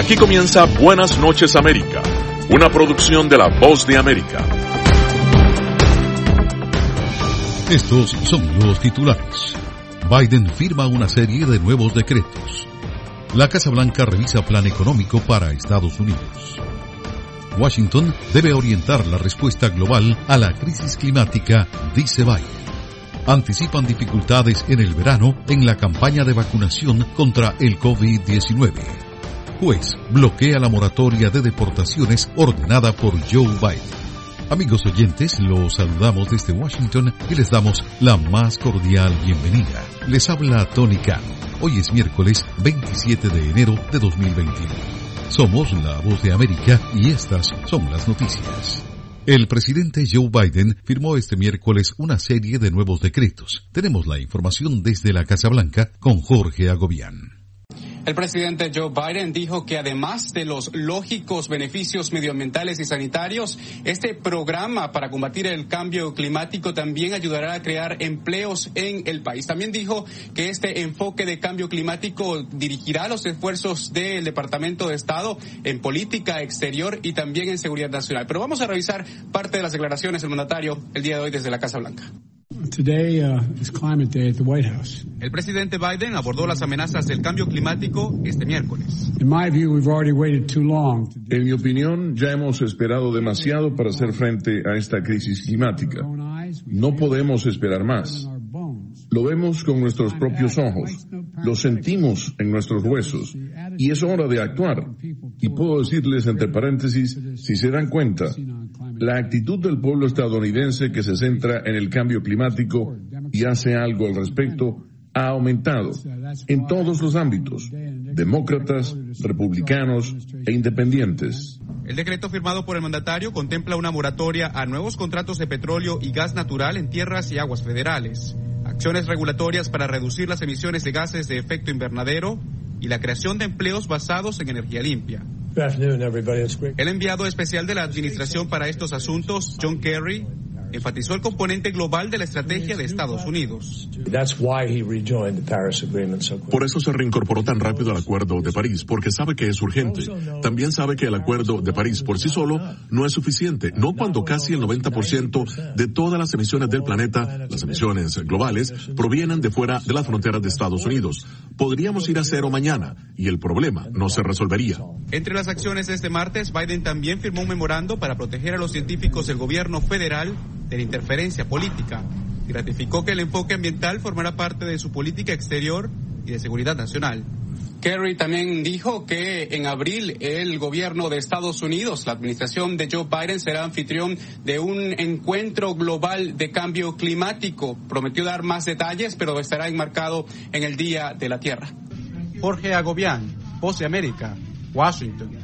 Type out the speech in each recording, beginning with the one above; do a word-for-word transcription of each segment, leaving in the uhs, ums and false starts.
Aquí comienza Buenas noches América, una producción de La Voz de América. Estos son los titulares. Biden firma una serie de nuevos decretos. La Casa Blanca revisa plan económico para Estados Unidos. Washington debe orientar la respuesta global a la crisis climática, dice Biden. Anticipan dificultades en el verano en la campaña de vacunación contra el COVID diecinueve. Juez bloquea la moratoria de deportaciones ordenada por Joe Biden. Amigos oyentes, los saludamos desde Washington y les damos la más cordial bienvenida. Les habla Tony Cano. Hoy es miércoles veintisiete de enero de dos mil veintiuno. Somos La Voz de América y estas son las noticias. El presidente Joe Biden firmó este miércoles una serie de nuevos decretos. Tenemos la información desde la Casa Blanca con Jorge Agobián. El presidente Joe Biden dijo que además de los lógicos beneficios medioambientales y sanitarios, este programa para combatir el cambio climático también ayudará a crear empleos en el país. También dijo que este enfoque de cambio climático dirigirá los esfuerzos del Departamento de Estado en política exterior y también en seguridad nacional. Pero vamos a revisar parte de las declaraciones del mandatario el día de hoy desde la Casa Blanca. Today uh, is Climate Day at the White House. El presidente Biden abordó las amenazas del cambio climático este miércoles. In my view, we've already waited too long. En mi opinión, ya hemos esperado demasiado para hacer frente a esta crisis climática. No podemos esperar más. Lo vemos con nuestros propios ojos, lo sentimos en nuestros huesos, y es hora de actuar. Y puedo decirles, entre paréntesis, si se dan cuenta, la actitud del pueblo estadounidense que se centra en el cambio climático y hace algo al respecto ha aumentado en todos los ámbitos, demócratas, republicanos e independientes. El decreto firmado por el mandatario contempla una moratoria a nuevos contratos de petróleo y gas natural en tierras y aguas federales, acciones regulatorias para reducir las emisiones de gases de efecto invernadero y la creación de empleos basados en energía limpia. El enviado especial de la Administración para estos asuntos, John Kerry, enfatizó el componente global de la estrategia de Estados Unidos. Por eso se reincorporó tan rápido al Acuerdo de París, porque sabe que es urgente. También sabe que el Acuerdo de París por sí solo no es suficiente, no cuando casi el noventa por ciento de todas las emisiones del planeta, las emisiones globales, provienen de fuera de las fronteras de Estados Unidos. Podríamos ir a cero mañana y el problema no se resolvería. Entre las acciones de este martes, Biden también firmó un memorando para proteger a los científicos del gobierno federal de la interferencia política y ratificó que el enfoque ambiental formará parte de su política exterior y de seguridad nacional. Kerry también dijo que en abril el gobierno de Estados Unidos, la administración de Joe Biden, será anfitrión de un encuentro global de cambio climático. Prometió dar más detalles, pero estará enmarcado en el Día de la Tierra. Jorge Agobián, Voz de América, Washington.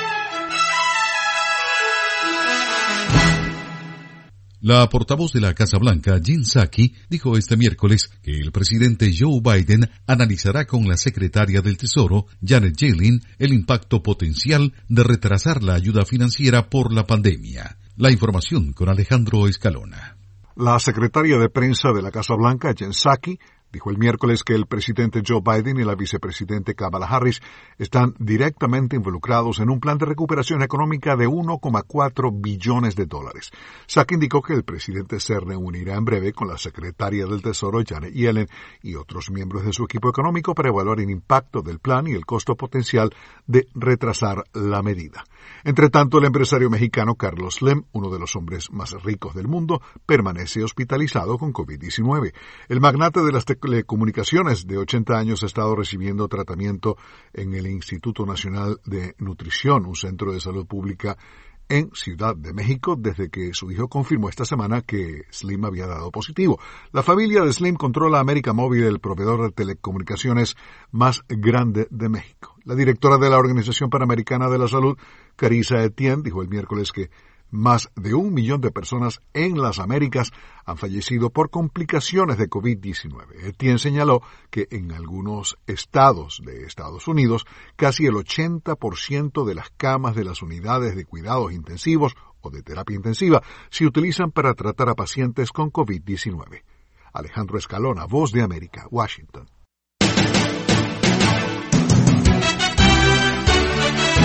La portavoz de la Casa Blanca, Jen Psaki, dijo este miércoles que el presidente Joe Biden analizará con la secretaria del Tesoro, Janet Yellen, el impacto potencial de retrasar la ayuda financiera por la pandemia. La información con Alejandro Escalona. La secretaria de prensa de la Casa Blanca, Jen Psaki, dijo el miércoles que el presidente Joe Biden y la vicepresidente Kamala Harris están directamente involucrados en un plan de recuperación económica de uno coma cuatro billones de dólares. Psaki indicó que el presidente se reunirá en breve con la secretaria del Tesoro, Janet Yellen, y otros miembros de su equipo económico para evaluar el impacto del plan y el costo potencial de retrasar la medida. Entre tanto, el empresario mexicano Carlos Slim, uno de los hombres más ricos del mundo, permanece hospitalizado con COVID diecinueve. El magnate de las telecomunicaciones de ochenta años ha estado recibiendo tratamiento en el Instituto Nacional de Nutrición, un centro de salud pública en Ciudad de México, desde que su hijo confirmó esta semana que Slim había dado positivo. La familia de Slim controla América Móvil, el proveedor de telecomunicaciones más grande de México. La directora de la Organización Panamericana de la Salud, Carissa Etienne, dijo el miércoles que más de un millón de personas en las Américas han fallecido por complicaciones de COVID diecinueve. Etienne señaló que en algunos estados de Estados Unidos casi el ochenta por ciento de las camas de las unidades de cuidados intensivos o de terapia intensiva se utilizan para tratar a pacientes con COVID diecinueve. Alejandro Escalona, Voz de América, Washington.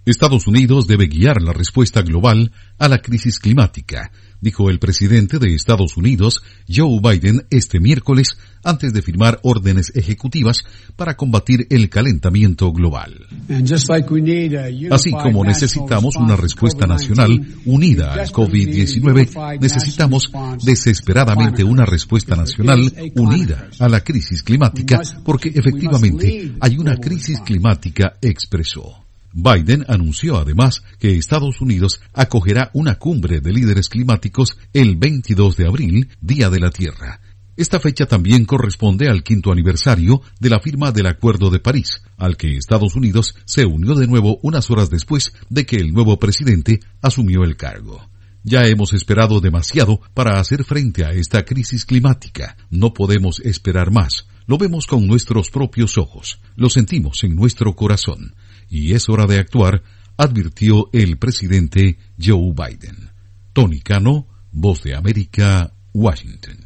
Estados Unidos debe guiar la respuesta global a la crisis climática, dijo el presidente de Estados Unidos, Joe Biden, este miércoles, antes de firmar órdenes ejecutivas para combatir el calentamiento global. Así como necesitamos una respuesta nacional unida al COVID diecinueve, necesitamos desesperadamente una respuesta nacional unida a la crisis climática, porque efectivamente hay una crisis climática, expresó. Biden anunció además que Estados Unidos acogerá una cumbre de líderes climáticos el veintidós de abril, Día de la Tierra. Esta fecha también corresponde al quinto aniversario de la firma del Acuerdo de París, al que Estados Unidos se unió de nuevo unas horas después de que el nuevo presidente asumió el cargo. Ya hemos esperado demasiado para hacer frente a esta crisis climática. No podemos esperar más. Lo vemos con nuestros propios ojos. Lo sentimos en nuestro corazón. Y es hora de actuar, advirtió el presidente Joe Biden. Tony Cano, Voz de América, Washington.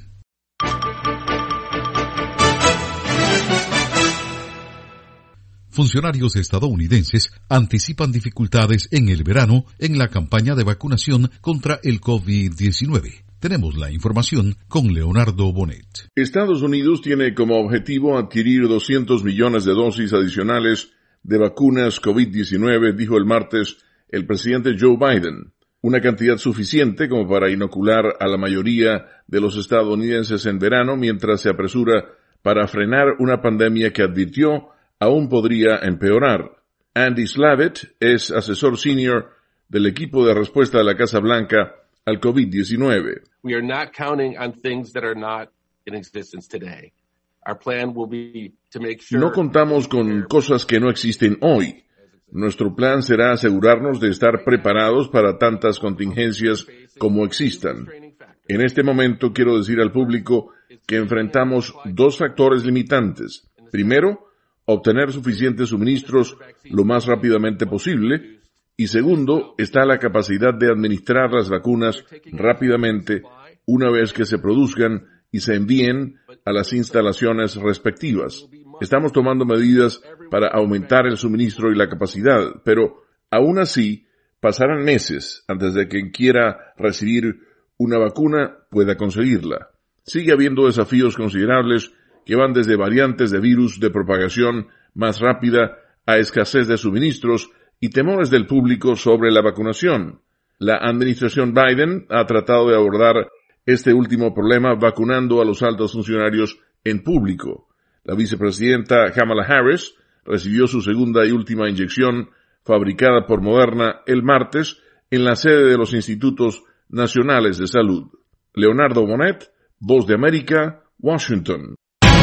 Funcionarios estadounidenses anticipan dificultades en el verano en la campaña de vacunación contra el COVID diecinueve. Tenemos la información con Leonardo Bonet. Estados Unidos tiene como objetivo adquirir doscientos millones de dosis adicionales de vacunas COVID diecinueve, dijo el martes el presidente Joe Biden, una cantidad suficiente como para inocular a la mayoría de los estadounidenses en verano mientras se apresura para frenar una pandemia que advirtió aún podría empeorar. Andy Slavitt es asesor senior del equipo de respuesta de la Casa Blanca al COVID diecinueve. We are not counting on things that are not in existence today. Our plan will be to make sure. No contamos con cosas que no existen hoy. Nuestro plan será asegurarnos de estar preparados para tantas contingencias como existan. En este momento quiero decir al público que enfrentamos dos factores limitantes. Primero, obtener suficientes suministros lo más rápidamente posible. Y segundo, está la capacidad de administrar las vacunas rápidamente una vez que se produzcan y se envíen a las instalaciones respectivas. Estamos tomando medidas para aumentar el suministro y la capacidad, pero aún así pasarán meses antes de quien quiera recibir una vacuna pueda conseguirla. Sigue habiendo desafíos considerables que van desde variantes de virus de propagación más rápida a escasez de suministros y temores del público sobre la vacunación. La administración Biden ha tratado de abordar este último problema vacunando a los altos funcionarios en público. La vicepresidenta Kamala Harris recibió su segunda y última inyección fabricada por Moderna el martes en la sede de los Institutos Nacionales de Salud. Leonardo Bonet, Voz de América, Washington.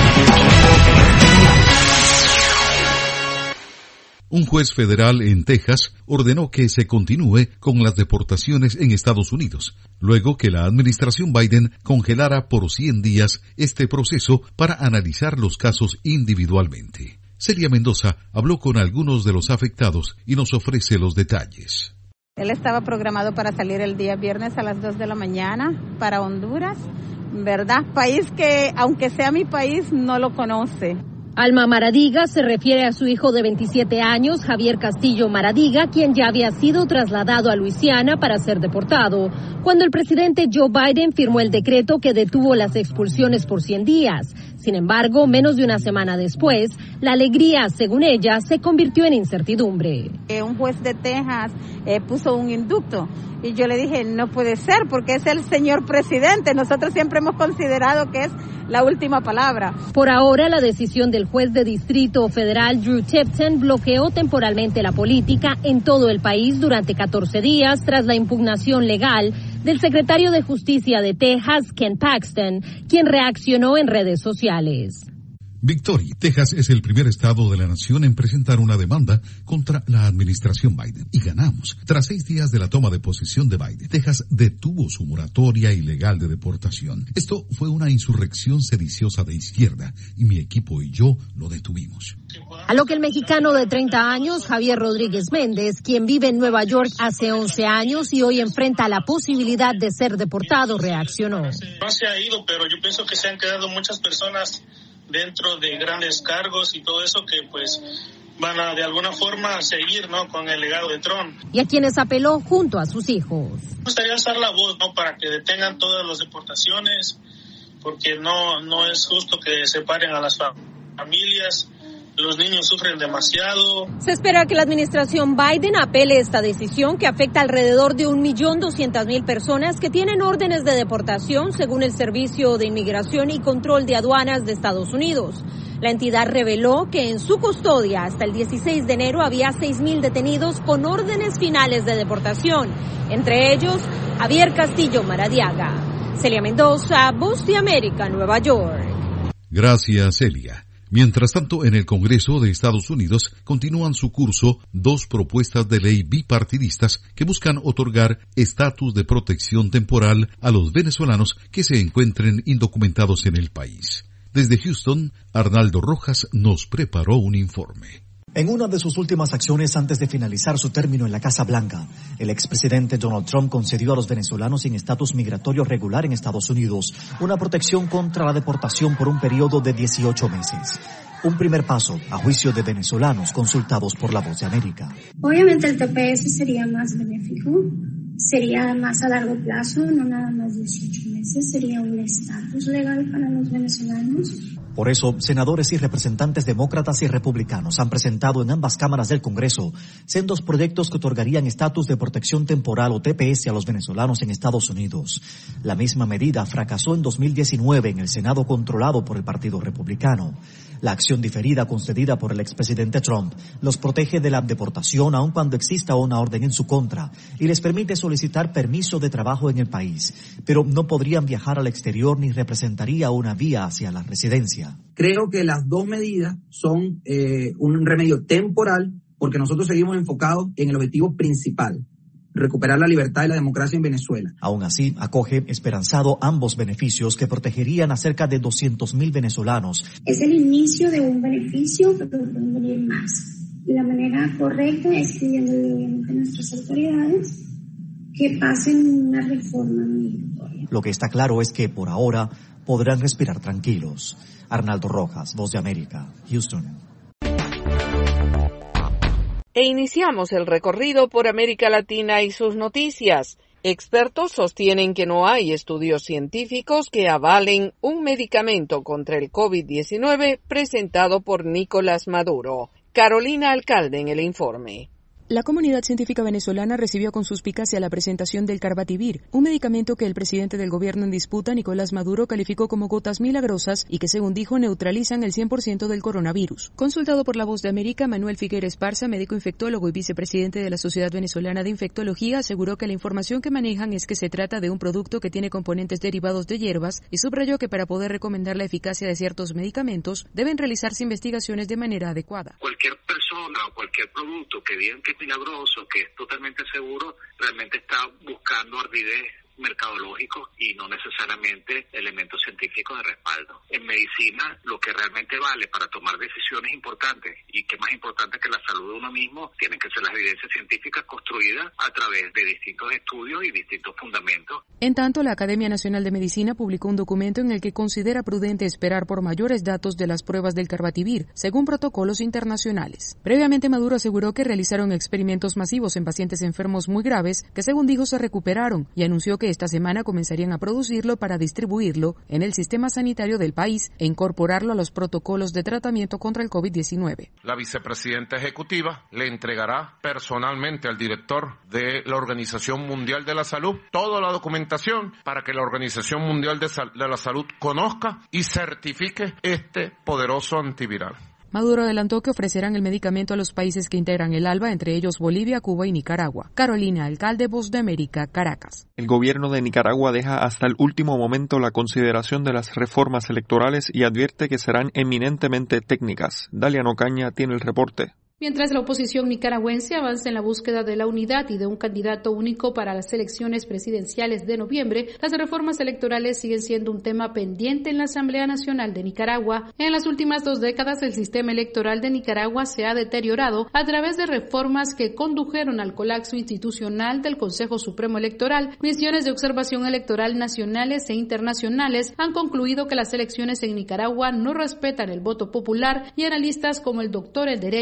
Un juez federal en Texas ordenó que se continúe con las deportaciones en Estados Unidos, luego que la administración Biden congelara por cien días este proceso para analizar los casos individualmente. Celia Mendoza habló con algunos de los afectados y nos ofrece los detalles. Él estaba programado para salir el día viernes a las dos de la mañana para Honduras, ¿verdad? País que, aunque sea mi país, no lo conoce. Alma Maradiga se refiere a su hijo de veintisiete años, Javier Castillo Maradiga, quien ya había sido trasladado a Luisiana para ser deportado, cuando el presidente Joe Biden firmó el decreto que detuvo las expulsiones por cien días. Sin embargo, menos de una semana después, la alegría, según ella, se convirtió en incertidumbre. Eh, un juez de Texas eh, puso un inducto y yo le dije, no puede ser porque es el señor presidente. Nosotros siempre hemos considerado que es la última palabra. Por ahora, la decisión del juez de distrito federal Drew Tipton bloqueó temporalmente la política en todo el país durante catorce días tras la impugnación legal del secretario de Justicia de Texas, Ken Paxton, quien reaccionó en redes sociales. Victoria, Texas es el primer estado de la nación en presentar una demanda contra la administración Biden. Y ganamos. Tras seis días de la toma de posesión de Biden, Texas detuvo su moratoria ilegal de deportación. Esto fue una insurrección sediciosa de izquierda y mi equipo y yo lo detuvimos. A lo que el mexicano de treinta años, Javier Rodríguez Méndez, quien vive en Nueva York hace once años y hoy enfrenta la posibilidad de ser deportado, reaccionó. No se ha ido, pero yo pienso que se han quedado muchas personas dentro de grandes cargos y todo eso que pues van a de alguna forma seguir, ¿no?, con el legado de Trump. Y a quienes apeló junto a sus hijos. Me gustaría alzar la voz, ¿no?, para que detengan todas las deportaciones, porque no, no es justo que separen a las familias. Los niños sufren demasiado. Se espera que la administración Biden apele esta decisión que afecta alrededor de un millón doscientas mil personas que tienen órdenes de deportación según el Servicio de Inmigración y Control de Aduanas de Estados Unidos. La entidad reveló que en su custodia hasta el dieciséis de enero había seis mil detenidos con órdenes finales de deportación, entre ellos Javier Castillo Maradiaga. Celia Mendoza, Voz de América, Nueva York. Gracias, Celia. Mientras tanto, en el Congreso de Estados Unidos continúan su curso dos propuestas de ley bipartidistas que buscan otorgar estatus de protección temporal a los venezolanos que se encuentren indocumentados en el país. Desde Houston, Arnaldo Rojas nos preparó un informe. En una de sus últimas acciones antes de finalizar su término en la Casa Blanca, el expresidente Donald Trump concedió a los venezolanos sin estatus migratorio regular en Estados Unidos una protección contra la deportación por un periodo de dieciocho meses. Un primer paso a juicio de venezolanos consultados por La Voz de América. Obviamente el T P S sería más benéfico, sería más a largo plazo, no nada más dieciocho meses, sería un estatus legal para los venezolanos. Por eso, senadores y representantes demócratas y republicanos han presentado en ambas cámaras del Congreso sendos proyectos que otorgarían estatus de protección temporal o T P S a los venezolanos en Estados Unidos. La misma medida fracasó en dos mil diecinueve en el Senado controlado por el Partido Republicano. La acción diferida concedida por el expresidente Trump los protege de la deportación aun cuando exista una orden en su contra y les permite solicitar permiso de trabajo en el país, pero no podrían viajar al exterior ni representaría una vía hacia la residencia. Creo que las dos medidas son eh, un remedio temporal porque nosotros seguimos enfocados en el objetivo principal, recuperar la libertad y la democracia en Venezuela. Aún así, acoge esperanzado ambos beneficios que protegerían a cerca de doscientos mil venezolanos. Es el inicio de un beneficio, pero pueden venir más. Y la manera correcta es pidiendo a nuestras autoridades que pasen una reforma migratoria. Lo que está claro es que, por ahora, podrán respirar tranquilos. Arnaldo Rojas, Voz de América, Houston. E iniciamos el recorrido por América Latina y sus noticias. Expertos sostienen que no hay estudios científicos que avalen un medicamento contra el COVID diecinueve presentado por Nicolás Maduro. Carolina Alcalde en el informe. La comunidad científica venezolana recibió con suspicacia la presentación del Carbativir, un medicamento que el presidente del gobierno en disputa, Nicolás Maduro, calificó como gotas milagrosas y que, según dijo, neutralizan el cien por ciento del coronavirus. Consultado por La Voz de América, Manuel Figueres Esparza, médico infectólogo y vicepresidente de la Sociedad Venezolana de Infectología, aseguró que la información que manejan es que se trata de un producto que tiene componentes derivados de hierbas y subrayó que para poder recomendar la eficacia de ciertos medicamentos deben realizarse investigaciones de manera adecuada. Cualquier persona o cualquier producto que digan que milagroso, que es totalmente seguro, realmente está buscando ardidez mercadológicos y no necesariamente elementos científicos de respaldo. En medicina, lo que realmente vale para tomar decisiones importantes y que más importante que la salud de uno mismo, tienen que ser las evidencias científicas construidas a través de distintos estudios y distintos fundamentos. En tanto, la Academia Nacional de Medicina publicó un documento en el que considera prudente esperar por mayores datos de las pruebas del Carbativir, según protocolos internacionales. Previamente, Maduro aseguró que realizaron experimentos masivos en pacientes enfermos muy graves que, según dijo, se recuperaron y anunció que esta semana comenzarían a producirlo para distribuirlo en el sistema sanitario del país e incorporarlo a los protocolos de tratamiento contra el COVID diecinueve. La vicepresidenta ejecutiva le entregará personalmente al director de la Organización Mundial de la Salud toda la documentación para que la Organización Mundial de, Sal- de la Salud conozca y certifique este poderoso antiviral. Maduro adelantó que ofrecerán el medicamento a los países que integran el ALBA, entre ellos Bolivia, Cuba y Nicaragua. Carolina Alcalde, Voz de América, Caracas. El gobierno de Nicaragua deja hasta el último momento la consideración de las reformas electorales y advierte que serán eminentemente técnicas. Dalia Nocaña tiene el reporte. Mientras la oposición nicaragüense avanza en la búsqueda de la unidad y de un candidato único para las elecciones presidenciales de noviembre, las reformas electorales siguen siendo un tema pendiente en la Asamblea Nacional de Nicaragua. En las últimas dos décadas, el sistema electoral de Nicaragua se ha deteriorado a través de reformas que condujeron al colapso institucional del Consejo Supremo Electoral. Misiones de observación electoral nacionales e internacionales han concluido que las elecciones en Nicaragua no respetan el voto popular y analistas como el doctor en Derecho y examen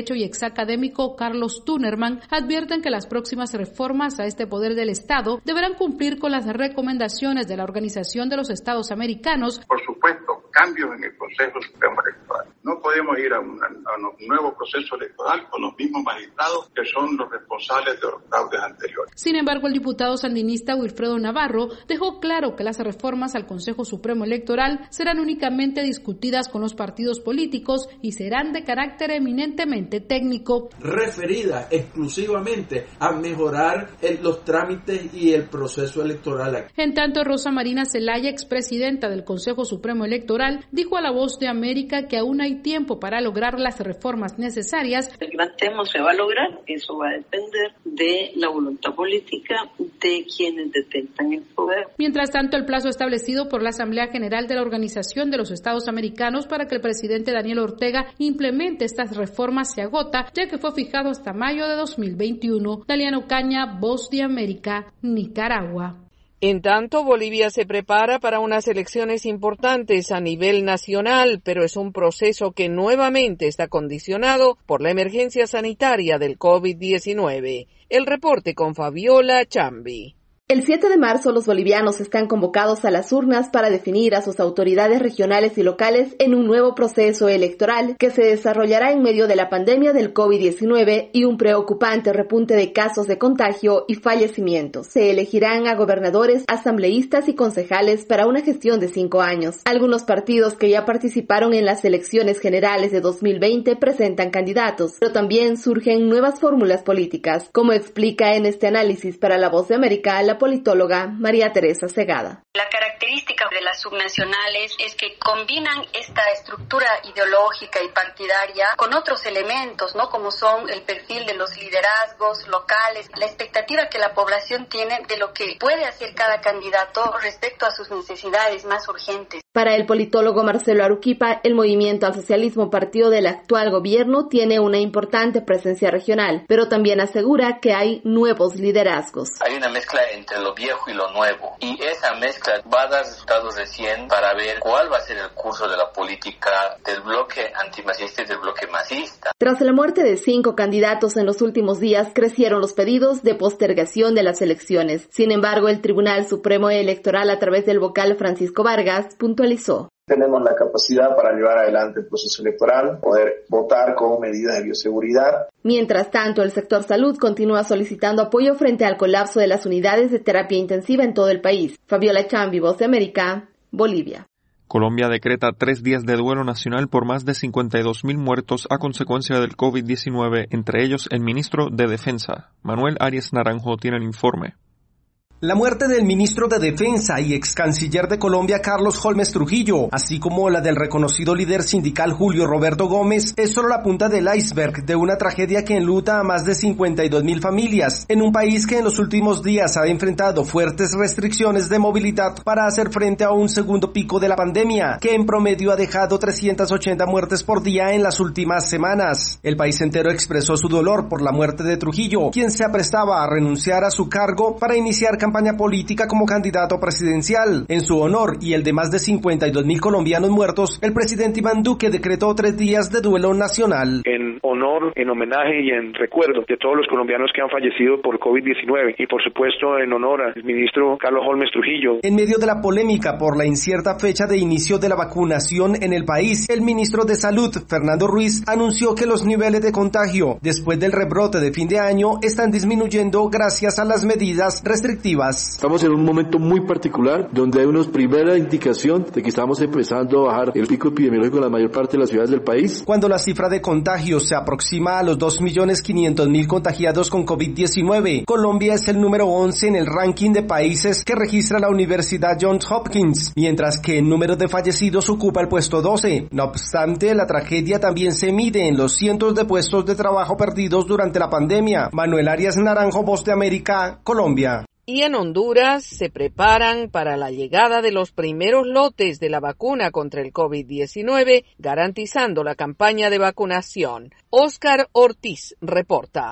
académico Carlos Tunerman advierten que las próximas reformas a este poder del Estado deberán cumplir con las recomendaciones de la Organización de los Estados Americanos. Por supuesto, cambios en el Consejo Supremo Electoral. No podemos ir a, una, a un nuevo proceso electoral con los mismos magistrados que son los responsables de los fraudes anteriores. Sin embargo, el diputado sandinista Wilfredo Navarro dejó claro que las reformas al Consejo Supremo Electoral serán únicamente discutidas con los partidos políticos y serán de carácter eminentemente técnico. Referida exclusivamente a mejorar el, los trámites y el proceso electoral. En tanto, Rosa Marina Zelaya, expresidenta del Consejo Supremo Electoral, dijo a La Voz de América que aún hay tiempo para lograr las reformas necesarias. El gran tema se va a lograr, eso va a depender de la voluntad política de quienes detentan el poder. Mientras tanto, el plazo establecido por la Asamblea General de la Organización de los Estados Americanos para que el presidente Daniel Ortega implemente estas reformas se agota, ya que fue fijado hasta mayo de dos mil veintiuno. Daliana Ocaña, Voz de América, Nicaragua. En tanto, Bolivia se prepara para unas elecciones importantes a nivel nacional, pero es un proceso que nuevamente está condicionado por la emergencia sanitaria del COVID diecinueve. El reporte con Fabiola Chambi. El siete de marzo los bolivianos están convocados a las urnas para definir a sus autoridades regionales y locales en un nuevo proceso electoral que se desarrollará en medio de la pandemia del COVID diecinueve y un preocupante repunte de casos de contagio y fallecimientos. Se elegirán a gobernadores, asambleístas y concejales para una gestión de cinco años. Algunos partidos que ya participaron en las elecciones generales de dos mil veinte presentan candidatos, pero también surgen nuevas fórmulas políticas, como explica en este análisis para La Voz de América la politóloga María Teresa Segada. La característica de las subnacionales es que combinan esta estructura ideológica y partidaria con otros elementos, ¿no? Como son el perfil de los liderazgos locales, la expectativa que la población tiene de lo que puede hacer cada candidato respecto a sus necesidades más urgentes. Para el politólogo Marcelo Aruquipa, el Movimiento al Socialismo, partido del actual gobierno, tiene una importante presencia regional, pero también asegura que hay nuevos liderazgos. Hay una mezcla entre lo viejo y lo nuevo, y esa mezcla va a dar resultados recién para ver cuál va a ser el curso de la política del bloque antimasista y del bloque masista. Tras la muerte de cinco candidatos en los últimos días, crecieron los pedidos de postergación de las elecciones. Sin embargo, el Tribunal Supremo Electoral, a través del vocal Francisco Vargas, puntualizó. Tenemos la capacidad para llevar adelante el proceso electoral, poder votar con medidas de bioseguridad. Mientras tanto, el sector salud continúa solicitando apoyo frente al colapso de las unidades de terapia intensiva en todo el país. Fabiola Chambi, Voz de América, Bolivia. Colombia decreta tres días de duelo nacional por más de cincuenta y dos mil muertos a consecuencia del COVID diecinueve, entre ellos el ministro de Defensa. Manuel Arias Naranjo tiene el informe. La muerte del ministro de Defensa y ex canciller de Colombia, Carlos Holmes Trujillo, así como la del reconocido líder sindical Julio Roberto Gómez, es solo la punta del iceberg de una tragedia que enluta a más de cincuenta y dos mil familias, en un país que en los últimos días ha enfrentado fuertes restricciones de movilidad para hacer frente a un segundo pico de la pandemia, que en promedio ha dejado trescientas ochenta muertes por día en las últimas semanas. El país entero expresó su dolor por la muerte de Trujillo, quien se aprestaba a renunciar a su cargo para iniciar campaña política como candidato presidencial. En su honor y el de más de cincuenta y dos mil colombianos muertos, el presidente Iván Duque decretó tres días de duelo nacional. En honor, en homenaje y en recuerdo de todos los colombianos que han fallecido por COVID diecinueve y por supuesto en honor al ministro Carlos Holmes Trujillo. En medio de la polémica por la incierta fecha de inicio de la vacunación en el país, el ministro de Salud, Fernando Ruiz, anunció que los niveles de contagio después del rebrote de fin de año están disminuyendo gracias a las medidas restrictivas. Estamos en un momento muy particular donde hay una primera indicación de que estamos empezando a bajar el pico epidemiológico en la mayor parte de las ciudades del país. Cuando la cifra de contagios se aproxima a los dos millones quinientos mil contagiados con COVID diecinueve, Colombia es el número once en el ranking de países que registra la Universidad Johns Hopkins, mientras que el número de fallecidos ocupa el puesto doce. No obstante, la tragedia también se mide en los cientos de puestos de trabajo perdidos durante la pandemia. Manuel Arias Naranjo, Voz de América, Colombia. Y en Honduras se preparan para la llegada de los primeros lotes de la vacuna contra el COVID diecinueve, garantizando la campaña de vacunación. Óscar Ortiz reporta.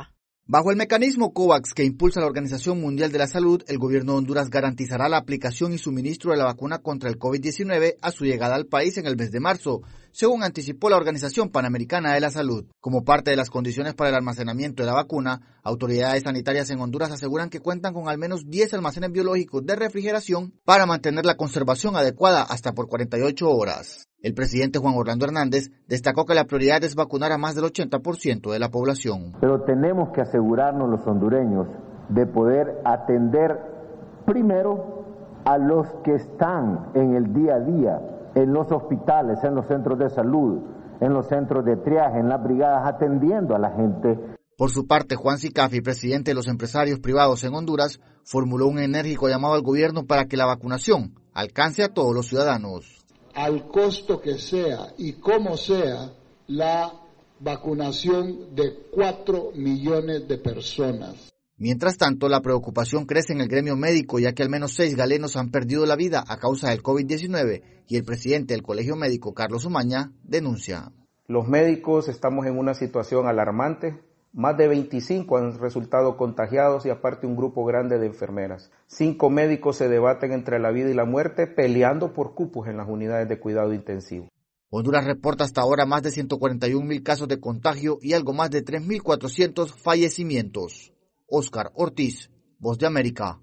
Bajo el mecanismo COVAX que impulsa la Organización Mundial de la Salud, el gobierno de Honduras garantizará la aplicación y suministro de la vacuna contra el COVID diecinueve a su llegada al país en el mes de marzo, según anticipó la Organización Panamericana de la Salud. Como parte de las condiciones para el almacenamiento de la vacuna, autoridades sanitarias en Honduras aseguran que cuentan con al menos diez almacenes biológicos de refrigeración para mantener la conservación adecuada hasta por cuarenta y ocho horas. El presidente Juan Orlando Hernández destacó que la prioridad es vacunar a más del ochenta por ciento de la población. Pero tenemos que asegurarnos los hondureños de poder atender primero a los que están en el día a día, en los hospitales, en los centros de salud, en los centros de triaje, en las brigadas, atendiendo a la gente. Por su parte, Juan Sicafi, presidente de los empresarios privados en Honduras, formuló un enérgico llamado al gobierno para que la vacunación alcance a todos los ciudadanos. Al costo que sea y como sea, la vacunación de cuatro millones de personas. Mientras tanto, la preocupación crece en el gremio médico, ya que al menos seis galenos han perdido la vida a causa del COVID diecinueve, y el presidente del Colegio Médico, Carlos Umaña, denuncia. Los médicos estamos en una situación alarmante. Más de veinticinco han resultado contagiados y aparte un grupo grande de enfermeras. Cinco médicos se debaten entre la vida y la muerte peleando por cupos en las unidades de cuidado intensivo. Honduras reporta hasta ahora más de ciento cuarenta y un mil casos de contagio y algo más de tres mil cuatrocientos fallecimientos. Oscar Ortiz, Voz de América.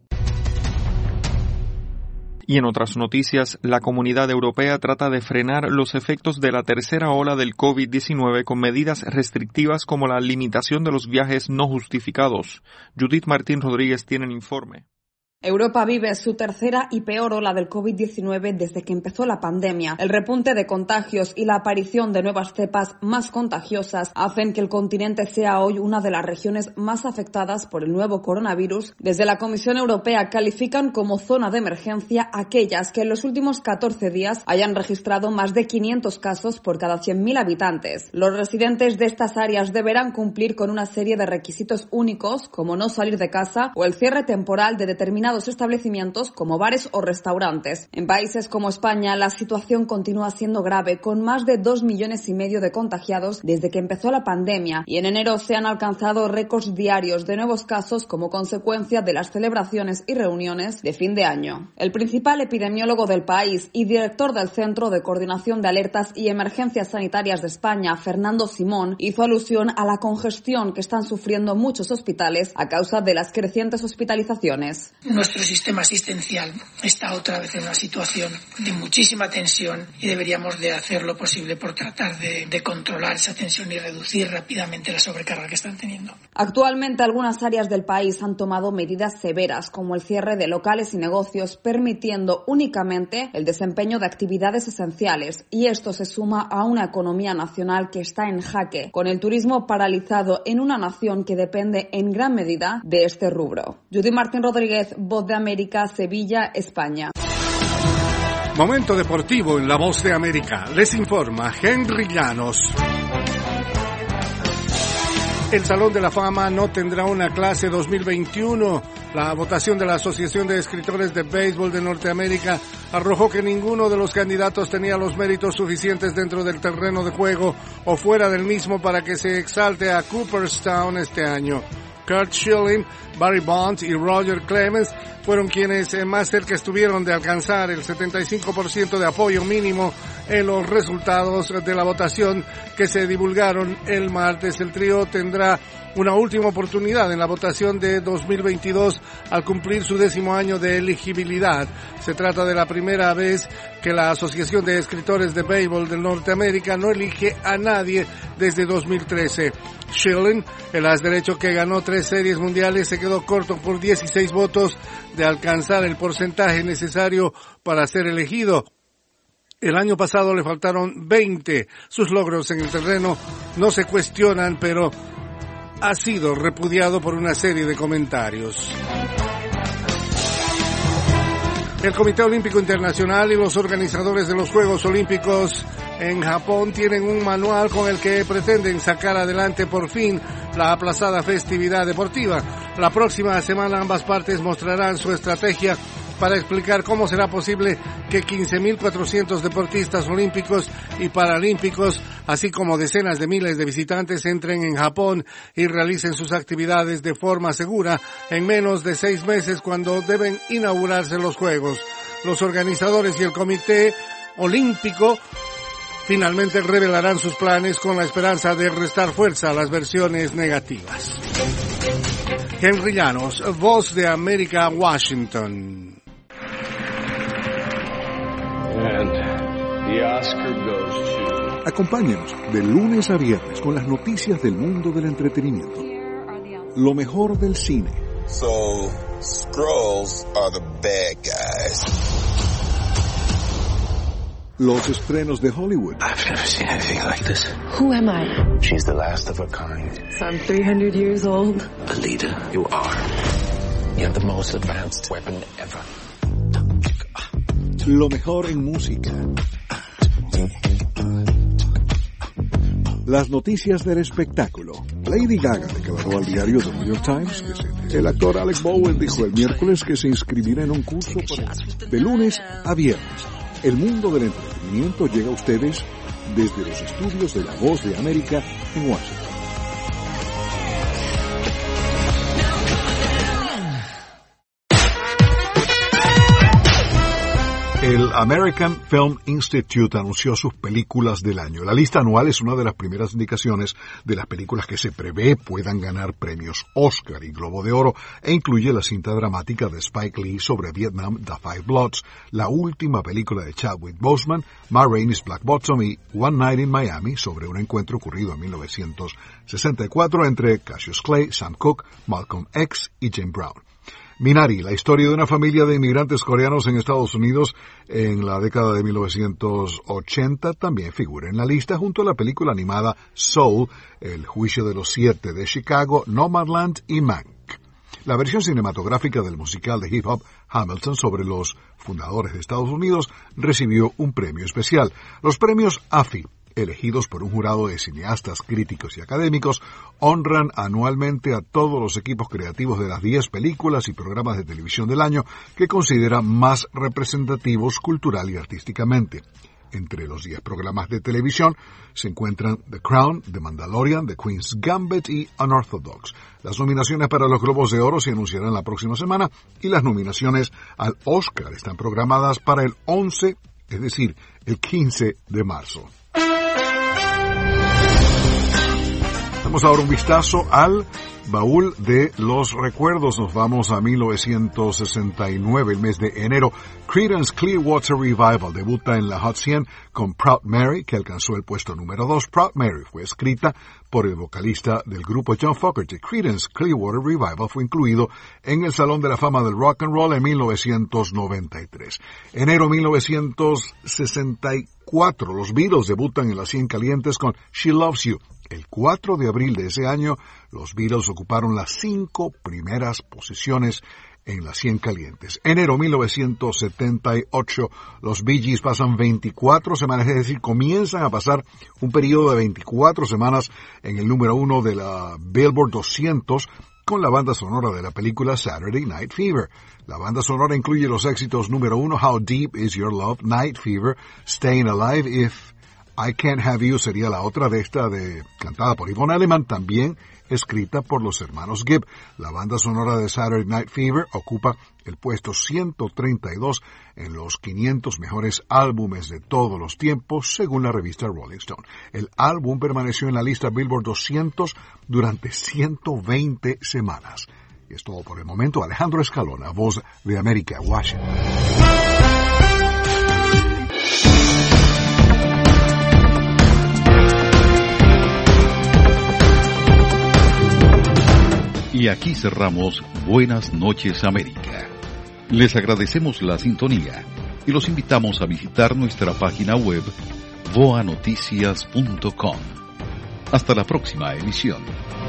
Y en otras noticias, la Comunidad Europea trata de frenar los efectos de la tercera ola del COVID diecinueve con medidas restrictivas como la limitación de los viajes no justificados. Judith Martín Rodríguez tiene el informe. Europa vive su tercera y peor ola del COVID diecinueve desde que empezó la pandemia. El repunte de contagios y la aparición de nuevas cepas más contagiosas hacen que el continente sea hoy una de las regiones más afectadas por el nuevo coronavirus. Desde la Comisión Europea califican como zona de emergencia aquellas que en los últimos catorce días hayan registrado más de quinientos casos por cada cien mil habitantes. Los residentes de estas áreas deberán cumplir con una serie de requisitos únicos, como no salir de casa o el cierre temporal de determinados establecimientos como bares o restaurantes. En países como España, la situación continúa siendo grave, con más de dos millones y medio de contagiados desde que empezó la pandemia, y en enero se han alcanzado récords diarios de nuevos casos como consecuencia de las celebraciones y reuniones de fin de año. El principal epidemiólogo del país y director del Centro de Coordinación de Alertas y Emergencias Sanitarias de España, Fernando Simón, hizo alusión a la congestión que están sufriendo muchos hospitales a causa de las crecientes hospitalizaciones. Nuestro sistema asistencial está otra vez en una situación de muchísima tensión y deberíamos de hacer lo posible por tratar de, de controlar esa tensión y reducir rápidamente la sobrecarga que están teniendo. Actualmente algunas áreas del país han tomado medidas severas como el cierre de locales y negocios, permitiendo únicamente el desempeño de actividades esenciales, y esto se suma a una economía nacional que está en jaque, con el turismo paralizado en una nación que depende en gran medida de este rubro. Judith Martín Rodríguez, Voz de América, Sevilla, España. Momento deportivo en La Voz de América. Les informa Henry Llanos. El Salón de la Fama no tendrá una clase dos mil veintiuno. La votación de la Asociación de Escritores de Béisbol de Norteamérica arrojó que ninguno de los candidatos tenía los méritos suficientes dentro del terreno de juego o fuera del mismo para que se exalte a Cooperstown este año. Curt Schilling, Barry Bonds y Roger Clemens fueron quienes más cerca estuvieron de alcanzar el setenta y cinco por ciento de apoyo mínimo en los resultados de la votación que se divulgaron el martes. El trío tendrá una última oportunidad en la votación de dos mil veintidós al cumplir su décimo año de elegibilidad. Se trata de la primera vez que la Asociación de Escritores de Béisbol de Norteamérica no elige a nadie desde dos mil trece. Schilling, el as derecho que ganó tres series mundiales, se quedó corto por dieciséis votos de alcanzar el porcentaje necesario para ser elegido. El año pasado le faltaron veinte. Sus logros en el terreno no se cuestionan, pero ha sido repudiado por una serie de comentarios. El Comité Olímpico Internacional y los organizadores de los Juegos Olímpicos en Japón tienen un manual con el que pretenden sacar adelante por fin la aplazada festividad deportiva. La próxima semana ambas partes mostrarán su estrategia para explicar cómo será posible que quince mil cuatrocientos deportistas olímpicos y paralímpicos, así como decenas de miles de visitantes, entren en Japón y realicen sus actividades de forma segura en menos de seis meses cuando deben inaugurarse los Juegos. Los organizadores y el Comité Olímpico finalmente revelarán sus planes con la esperanza de restar fuerza a las versiones negativas. Henry Llanos, Voz de América, Washington. And the Oscar goes to... Acompáñenos de lunes a viernes con las noticias del mundo del entretenimiento. Lo mejor del cine. So, Skrulls are the bad guys. Los estrenos de Hollywood. I've never seen anything like this. Who am I? She's the last of her kind. So I'm three hundred years old. A leader, you are. You have the most advanced weapon ever. Lo mejor en música. Las noticias del espectáculo. Lady Gaga declaró al diario The New York Times que se... El actor Alec Bowen dijo el miércoles que se inscribirá en un curso para... de lunes a viernes. El mundo del entretenimiento llega a ustedes desde los estudios de La Voz de América en Washington. El American Film Institute anunció sus películas del año. La lista anual es una de las primeras indicaciones de las películas que se prevé puedan ganar premios Oscar y Globo de Oro, e incluye la cinta dramática de Spike Lee sobre Vietnam, The Five Bloods, la última película de Chadwick Boseman, Ma Rainey's Black Bottom y One Night in Miami, sobre un encuentro ocurrido en mil novecientos sesenta y cuatro entre Cassius Clay, Sam Cooke, Malcolm X y Jim Brown. Minari, la historia de una familia de inmigrantes coreanos en Estados Unidos en la década de mil novecientos ochenta, también figura en la lista junto a la película animada Soul, El Juicio de los Siete de Chicago, Nomadland y Mank. La versión cinematográfica del musical de hip hop Hamilton sobre los fundadores de Estados Unidos recibió un premio especial. Los premios A F I, elegidos por un jurado de cineastas, críticos y académicos, honran anualmente a todos los equipos creativos de las diez películas y programas de televisión del año que consideran más representativos cultural y artísticamente. Entre los diez programas de televisión se encuentran The Crown, The Mandalorian, The Queen's Gambit y Unorthodox. Las nominaciones para los Globos de Oro se anunciarán la próxima semana y las nominaciones al Oscar están programadas para el once, es decir, el quince de marzo. Damos ahora un vistazo al baúl de los recuerdos. Nos vamos a mil novecientos sesenta y nueve, el mes de enero. Creedence Clearwater Revival debuta en la Hot cien con Proud Mary, que alcanzó el puesto número dos. Proud Mary fue escrita por el vocalista del grupo John Fogerty. Creedence Clearwater Revival fue incluido en el Salón de la Fama del Rock and Roll en mil novecientos noventa y tres. Enero mil novecientos sesenta y cuatro, los Beatles debutan en las cien calientes con She Loves You. El cuatro de abril de ese año, los Beatles ocuparon las cinco primeras posiciones en las cien calientes. Enero mil novecientos setenta y ocho, los Bee Gees pasan veinticuatro semanas, es decir, comienzan a pasar un periodo de veinticuatro semanas en el número uno de la Billboard doscientos con la banda sonora de la película Saturday Night Fever. La banda sonora incluye los éxitos número uno, How Deep Is Your Love, Night Fever, Staying Alive, If I Can't Have You sería la otra de esta, de cantada por Yvonne Elliman, también escrita por los hermanos Gibb. La banda sonora de Saturday Night Fever ocupa el puesto ciento treinta y dos en los quinientos mejores álbumes de todos los tiempos, según la revista Rolling Stone. El álbum permaneció en la lista Billboard doscientos durante ciento veinte semanas. Y es todo por el momento. Alejandro Escalona, Voz de América, Washington. Y aquí cerramos Buenas noches América. Les agradecemos la sintonía y los invitamos a visitar nuestra página web voa noticias punto com. Hasta la próxima emisión.